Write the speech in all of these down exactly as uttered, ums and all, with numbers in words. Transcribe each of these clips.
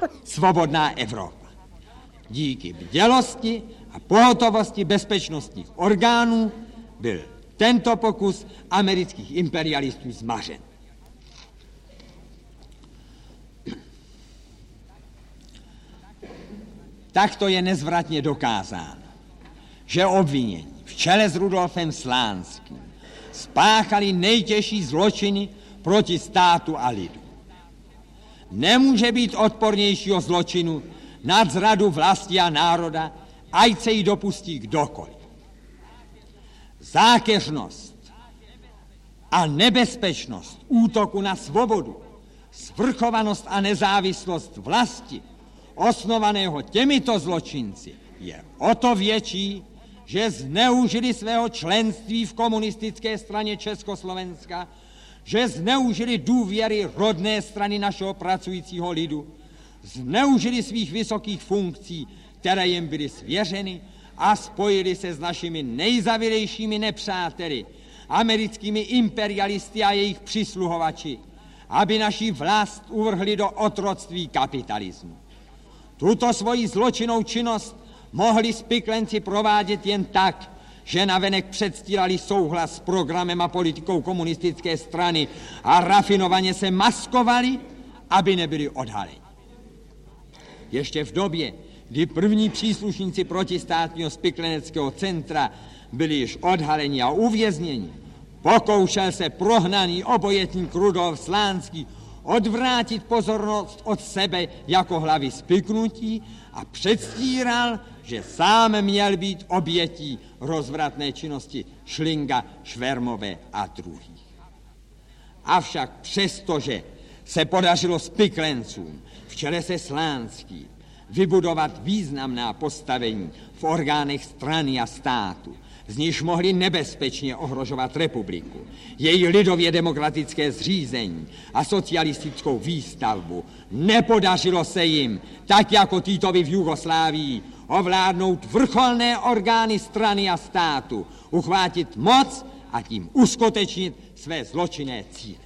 svobodná Evropa. Díky bdělosti a pohotovosti bezpečnostních orgánů byl tento pokus amerických imperialistů zmařen. Takto je nezvratně dokázáno, že obvinění v čele s Rudolfem Slánským spáchali nejtěžší zločiny proti státu a lidu. Nemůže být odpornějšího zločinu nad zradu vlasti a národa, ať se jí dopustí kdokoliv. Zákeřnost a nebezpečnost útoku na svobodu, svrchovanost a nezávislost vlasti, osnovaného těmito zločinci, je o to větší, že zneužili svého členství v komunistické straně Československa, že zneužili důvěry rodné strany našeho pracujícího lidu, zneužili svých vysokých funkcí, které jim byly svěřeny, a spojili se s našimi nejzavilejšími nepřáteli, americkými imperialisty a jejich přisluhovači, aby naši vlast uvrhli do otroctví kapitalismu. Tuto svoji zločinnou činnost mohli spiklenci provádět jen tak, že navenek předstírali souhlas s programem a politikou komunistické strany a rafinovaně se maskovali, aby nebyli odhaleni. Ještě v době, kdy první příslušníci protistátního spikleneckého centra byli již odhaleni a uvězněni, pokoušel se prohnaný obojetník Rudolf Slánský odvrátit pozornost od sebe jako hlavy spiknutí a předstíral, že sám měl být obětí rozvratné činnosti Schlinga, Švermové a druhých. Avšak přestože se podařilo spiklencům v čele se Slánským vybudovat významná postavení v orgánech strany a státu, z níž mohli nebezpečně ohrožovat republiku, její lidově demokratické zřízení a socialistickou výstavbu, nepodařilo se jim, tak jako Titovi v Jugoslávii, ovládnout vrcholné orgány strany a státu, uchvátit moc a tím uskutečnit své zločinné cíle.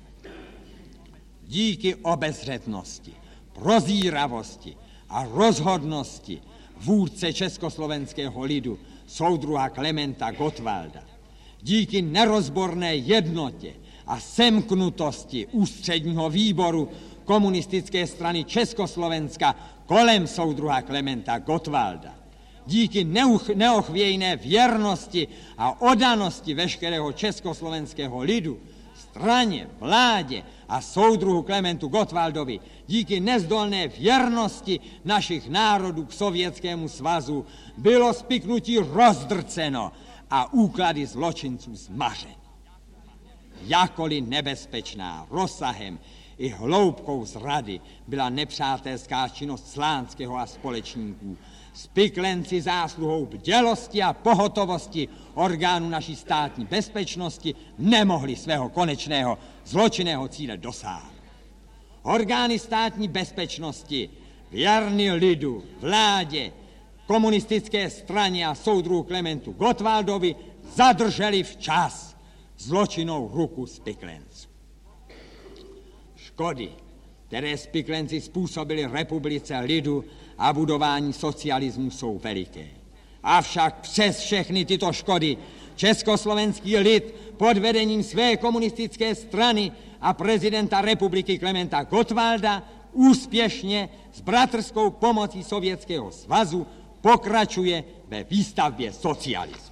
Díky obezřetnosti, prozíravosti a rozhodnosti vůdce československého lidu soudruha Klementa Gottwalda, díky nerozborné jednotě a semknutosti ústředního výboru komunistické strany Československa kolem soudruha Klementa Gottwalda, díky neuch, neochvějné věrnosti a oddanosti veškerého československého lidu, straně, vládě a soudruhu Klementu Gottwaldovi, díky nezdolné věrnosti našich národů k Sovětskému svazu, bylo spiknutí rozdrceno a úklady zločinců zmařeny. Jakoli nebezpečná rozsahem i hloubkou zrady byla nepřátelská činnost Slánského a společníků, spiklenci zásluhou bdělosti a pohotovosti orgánů naší státní bezpečnosti nemohli svého konečného zločinného cíle dosáhnout. Orgány státní bezpečnosti, věrní lidu, vládě, komunistické straně a soudruhu Klementu Gottwaldovi zadrželi včas zločinnou ruku spiklenců. Škody, které spiklenci způsobili republice, lidu a budování socialismu, jsou veliké. Avšak přes všechny tyto škody československý lid pod vedením své komunistické strany a prezidenta republiky Klementa Gottwalda úspěšně s bratrskou pomocí Sovětského svazu pokračuje ve výstavbě socialismu.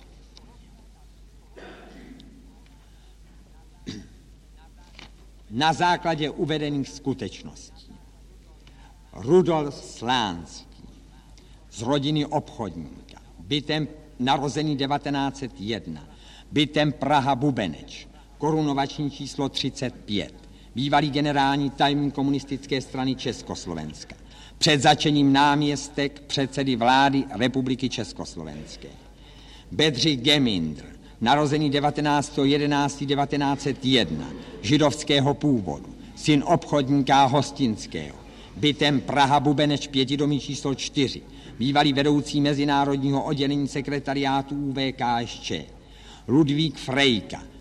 Na základě uvedených skutečností Rudolf Slánský z rodiny obchodníka, bytem narozený devatenáct set jedna, bytem Praha Bubeneč, korunovační číslo třicet pět, bývalý generální tajemník komunistické strany Československa, před začením náměstek předsedy vlády Republiky Československé. Bedřich Gemindr, narozený devatenáctého jedenáctého devatenáct set jedna, židovského původu, syn obchodníka Hostinského, bytem Praha Bubeneč, pětidomí číslo čtyři, bývalý vedoucí mezinárodního oddělení sekretariátu U V K S Č. Ludvík Frejka,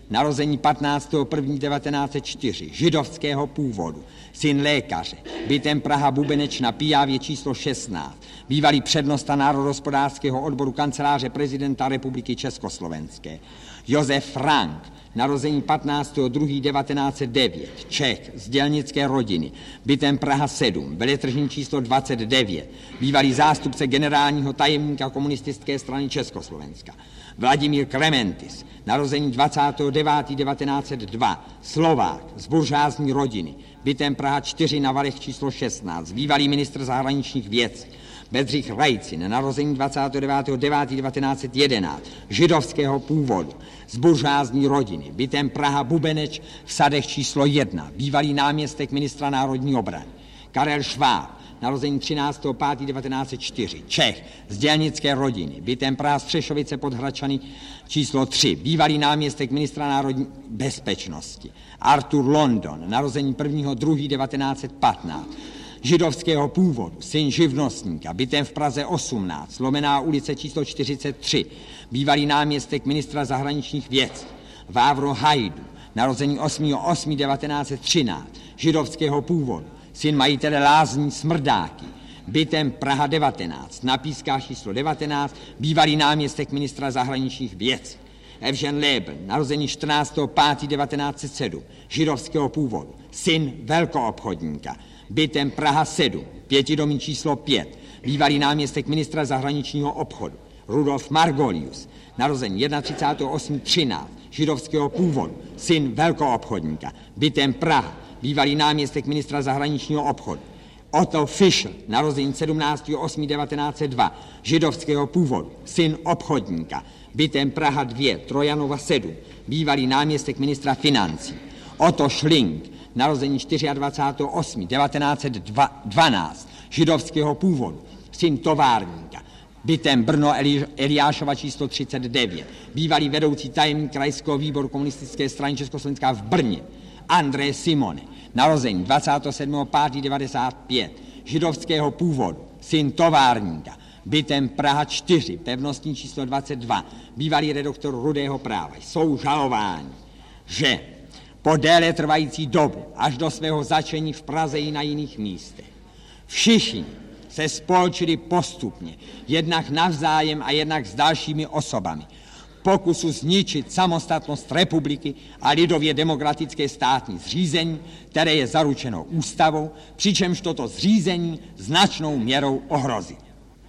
narození patnáctého prvního devatenáct set čtyři, židovského původu, syn lékaře, bytem Praha Bubeneč na Pijávě číslo šestnáct, bývalý přednosta národohospodářského odboru kanceláře prezidenta republiky Československé. Josef Frank, narození patnáctého druhého devatenáct set devět, Čech, z dělnické rodiny, bytem Praha sedm, veletržní číslo dvacet devět, bývalý zástupce generálního tajemníka komunistické strany Československa. Vladimír Klementis, narození dvacátého devátého devatenáct set dva, Slovák, z buržázní rodiny, bytem Praha čtyři na Valech číslo šestnáct, bývalý ministr zahraničních věcí. Bedřich Rajcin, narození dvacátého devátého devátého devatenáct set jedenáct, židovského původu, z buržázní rodiny, bytem Praha Bubeneč v Sadech číslo jedna, bývalý náměstek ministra národní obrany. Karel Šváb, narození třináctého pátého devatenáct set čtyři, Čech, z dělnické rodiny, bytem Praha Střešovice pod Hradčany číslo tři, bývalý náměstek ministra národní bezpečnosti. Arthur London, narození prvního druhého devatenáct set patnáct, židovského původu, syn živnostníka, bytem v Praze osmnáct, Lomená ulice číslo čtyřicet tři, bývalý náměstek ministra zahraničních věcí. Vávro Hajdu, narození osmého osmého devatenáct set třináct, židovského původu, syn majitele lázní Smrdáky, bytem Praha devatenáct, na Pískách číslo devatenáct, bývalý náměstek ministra zahraničních věcí. Evžen Lebel, narození čtrnáctého pátého devatenáct set sedm, židovského původu, syn velkoobchodníka, bytem Praha sedm, pětidomí číslo pět, bývalý náměstek ministra zahraničního obchodu. Rudolf Margolius, narození třicátého osmého třináct, židovského původu, syn velkoobchodníka, bytem Praha, bývalý náměstek ministra zahraničního obchodu. Otto Fischer, narození sedmnáctého osmého devatenáct set dva, židovského původu, syn obchodníka, bytem Praha dva, Trojanova sedm, bývalý náměstek ministra financí. Otto Schling, narození dvacátého osmého osmého devatenáct set dvanáct, židovského původu, syn továrníka, bytem Brno Eliášova číslo třicet devět, bývalý vedoucí tajemník krajského výboru komunistické strany Československa v Brně. André Simone, narození dvacátého sedmého pátého devadesát pět, židovského původu, syn továrníka, bytem Praha čtyři, pevnostní číslo dvacet dva, bývalý redaktor Rudého práva. Jsou žalováni, že po déle trvající dobu, až do svého začení v Praze i na jiných místech, všichni se spolčili postupně, jednak navzájem a jednak s dalšími osobami, pokusu zničit samostatnost republiky a lidově demokratické státní zřízení, které je zaručeno ústavou, přičemž toto zřízení značnou měrou ohrozí.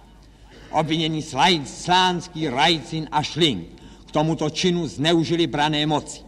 Obvinění Slánský, Rajcin a Schling k tomuto činu zneužili branné moci.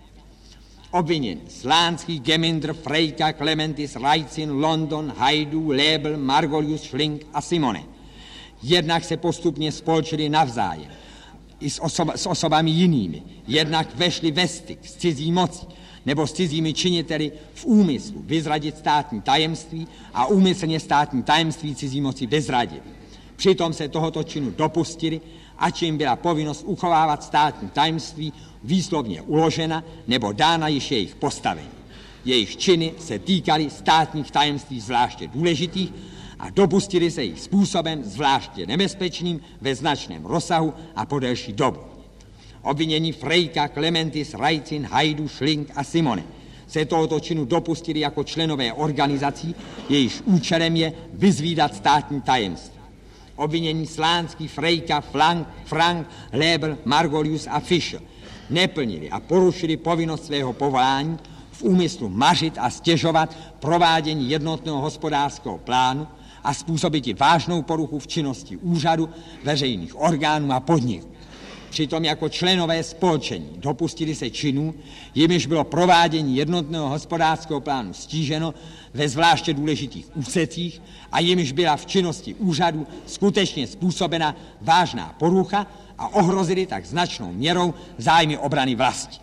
Obvinění Slánský, Gemindr, Frejka, Klementis, Rajcin, London, Hajdu, Lebel, Margolius, Schling a Simone. Jednak se postupně spolčili navzájem i s, osoba, s osobami jinými, jednak vešli ve styk s cizí mocí nebo s cizími činiteli v úmyslu vyzradit státní tajemství a úmyslně státní tajemství cizí moci vyzradili. Přitom se tohoto činu dopustili, ač jim byla povinnost uchovávat státní tajemství výslovně uložena nebo dána již jejich postavení. Jejich činy se týkaly státních tajemství zvláště důležitých a dopustili se jich způsobem zvláště nebezpečným ve značném rozsahu a po delší dobu. Obvinění Frejka, Klementis, Rajcin, Hajdu, Schling a Simone se tohoto činu dopustili jako členové organizací, jejíž účelem je vyzvídat státní tajemství. Obvinění Slánský, Frejka, Frank, Frank, Lebel, Margolius a Fischer neplnili a porušili povinnost svého povolání v úmyslu mařit a stěžovat provádění jednotného hospodářského plánu a způsobit i vážnou poruchu v činnosti úřadu, veřejných orgánů a podniků. Přitom jako členové spolčení dopustili se činů, jimiž bylo provádění jednotného hospodářského plánu stíženo ve zvláště důležitých úsecích a jimiž byla v činnosti úřadu skutečně způsobena vážná porucha a ohrozili tak značnou měrou zájmy obrany vlasti.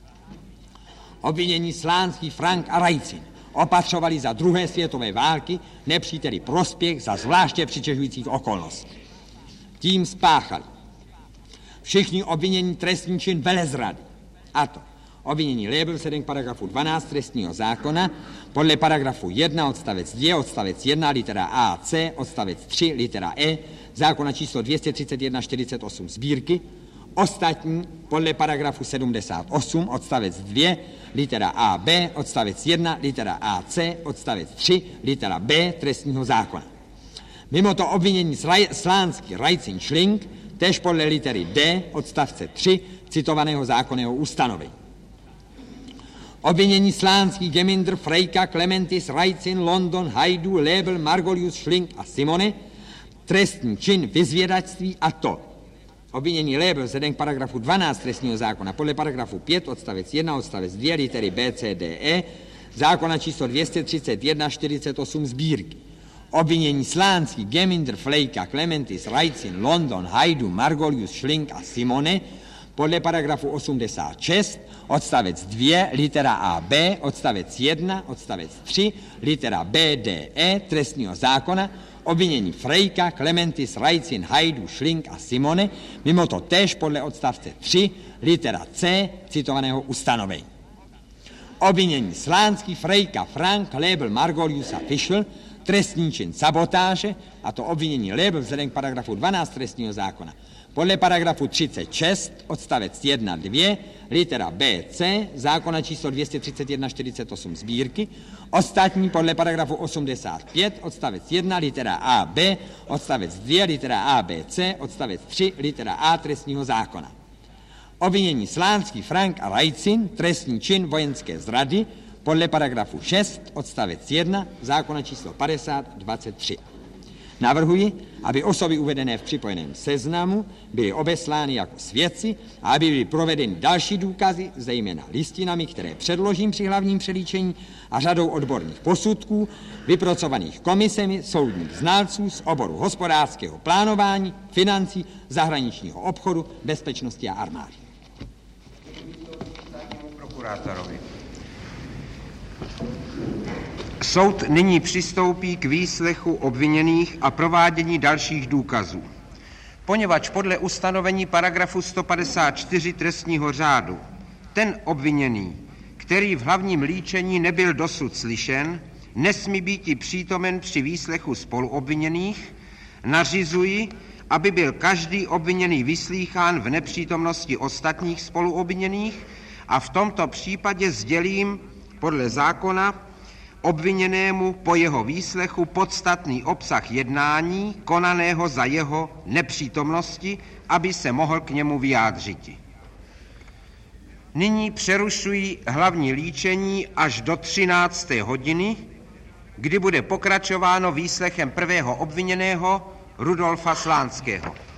Obvinění Slánský, Frank a Rajcin opatřovali za druhé světové války nepříteli prospěch za zvláště přitěžujících okolností. Tím spáchali všichni obvinění trestní čin velezrady, a to obvinění Lebel vzhledem k paragrafu dvanáct trestního zákona, podle paragrafu jedna odstavec dva, odstavec jedna, litera A a C, odstavec tři, litera E, zákona číslo dvě stě třicet jedna čtyřicet osm sbírky, Ostatní podle paragrafu sedmdesát osm odstavec dva, litera A B, odstavec jedna, litera A C, odstavec tři, litera B trestního zákona. Mimo to obvinění Slánský, Rajcin, Šlink, též podle litery D, odstavce tři, citovaného zákonného ustanovení. Obvinění Slánský, Gemindr, Frejka, Klementis, Rajcin, London, Hajdu, Lébel, Margolius, Šlink a Simone, trestní čin vyzvědačství, a to obvinění Lébel vzhledem k paragrafu dvanáct trestního zákona podle paragrafu pět odstavec jedna odstavec dva litery B, C, D, E zákona číslo dvě stě třicet jedna čtyřicet osm sbírky. Obvinění Slánský, Gemindr, Frejka, Klementis, Rajcin, London, Hajdu, Margolius, Šlink a Simone podle paragrafu osmdesát šest odstavec dva litera A B odstavec jedna odstavec tři litera B, D, E trestního zákona obvinění Frejka, Klementis, Rajcin, Hajdu, Šlink a Simone, mimo to též podle odstavce tři litera C citovaného ustanovení. Obvinění Slánský, Frejka, Frank, Lébel, Margolius a Fischl, trestní čin sabotáže, a to obvinění Lébel vzhledem k paragrafu dvanáct trestního zákona. Podle paragrafu třicet šest odstavec jedna dva litera B, C zákona číslo dvě stě třicet jedna čtyřicet osm sbírky, ostatní podle paragrafu osmdesát pět odstavec jedna litera A, B, odstavec dva litera A, B, C, odstavec tři litera A trestního zákona. Obvinění Slánský, Frank a Rajcin, trestní čin vojenské zrady, podle paragrafu šest odstavec jedna zákona číslo padesát dvacet tři. Navrhuji, aby osoby uvedené v připojeném seznamu byly obeslány jako svědci a aby byly provedeny další důkazy, zejména listinami, které předložím při hlavním přelíčení, a řadou odborných posudků, vypracovaných komisemi soudních znalců z oboru hospodářského plánování, financí, zahraničního obchodu, bezpečnosti a armády. Prokurátorovi. Soud nyní přistoupí k výslechu obviněných a provádění dalších důkazů. Poněvadž podle ustanovení paragrafu sto padesát čtyři trestního řádu ten obviněný, který v hlavním líčení nebyl dosud slyšen, nesmí být přítomen při výslechu spoluobviněných, nařizuji, aby byl každý obviněný vyslýchán v nepřítomnosti ostatních spoluobviněných, a v tomto případě sdělím podle zákona obviněnému po jeho výslechu podstatný obsah jednání konaného za jeho nepřítomnosti, aby se mohl k němu vyjádřit. Nyní přerušuji hlavní líčení až do třinácté hodiny, kdy bude pokračováno výslechem prvého obviněného Rudolfa Slánského.